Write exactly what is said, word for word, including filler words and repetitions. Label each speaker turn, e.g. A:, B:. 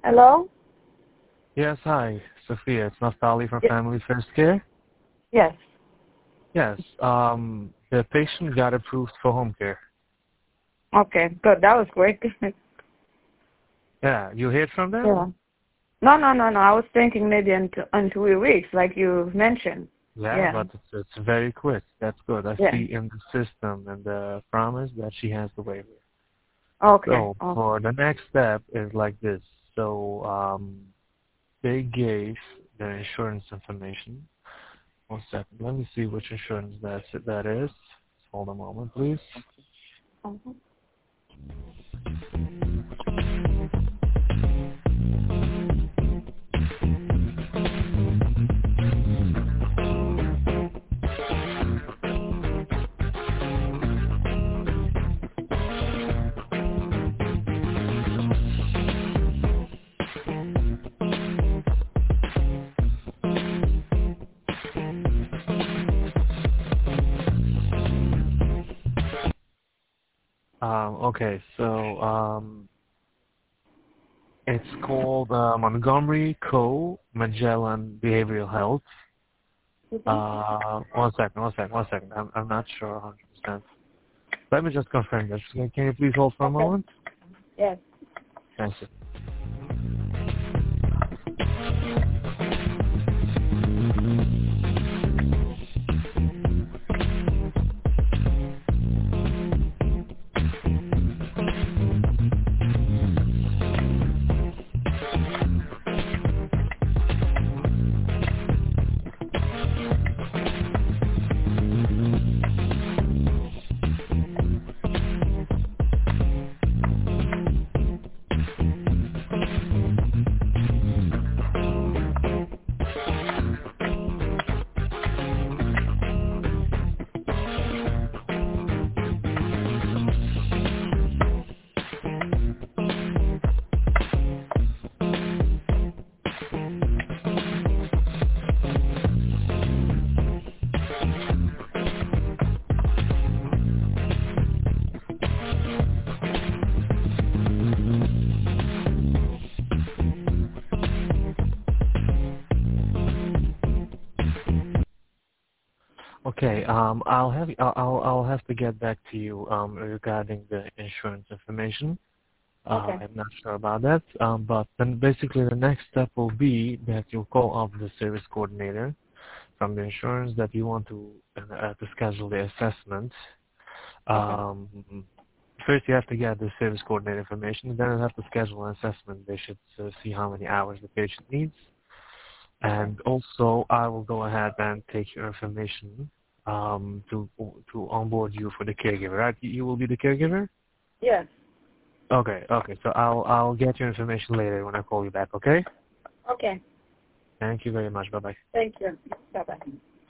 A: Hello?
B: Yes, hi, Sophia. It's Naftali from
A: Y-
B: Family First Care.
A: yes.
B: Yes, um, the patient got approved for home care.
A: Okay, good. That was quick.
B: Yeah, you heard from them?
A: yeah. No, no, no, no. I was thinking maybe in, t- in two weeks, like you mentioned.
B: Yeah,
A: Yeah.
B: but it's, it's very quick. That's good. I
A: Yeah.
B: see in the system and the promise that she has the waiver.
A: Okay.
B: So
A: Okay.
B: for the next step is like this. So um, they gave the insurance information. One second. Let me see which insurance that's, that is. Hold a moment, please.
A: Mhm.
B: Um, okay, so um, it's called uh, Montgomery Co. Magellan Behavioral Health.
A: Mhm.
B: Uh, one second, one second, one second. I'm, I'm not sure one hundred percent. Let me just confirm this. Can, can you please hold for a
A: Okay.
B: moment?
A: Yes.
B: Thank you. Okay, um, I'll have I'll I'll I'll have to get back to you um regarding the insurance information. Uh,
A: Okay.
B: I'm not sure about that. Um, but then basically the next step will be that you'll call up the service coordinator from the insurance that you want to uh, to schedule the assessment.
A: Okay.
B: Um, first, you have to get the service coordinator information. Then you have to schedule an assessment. They should uh, see how many hours the patient needs.
A: Okay.
B: And also, I will go ahead and take your information um, to to onboard you for the caregiver. Right? You will be the caregiver.
A: Yes.
B: Okay. Okay. So I'll I'll get your information later when I call you back. Okay.
A: Okay.
B: Thank you very much. Bye bye.
A: Thank you. Bye bye.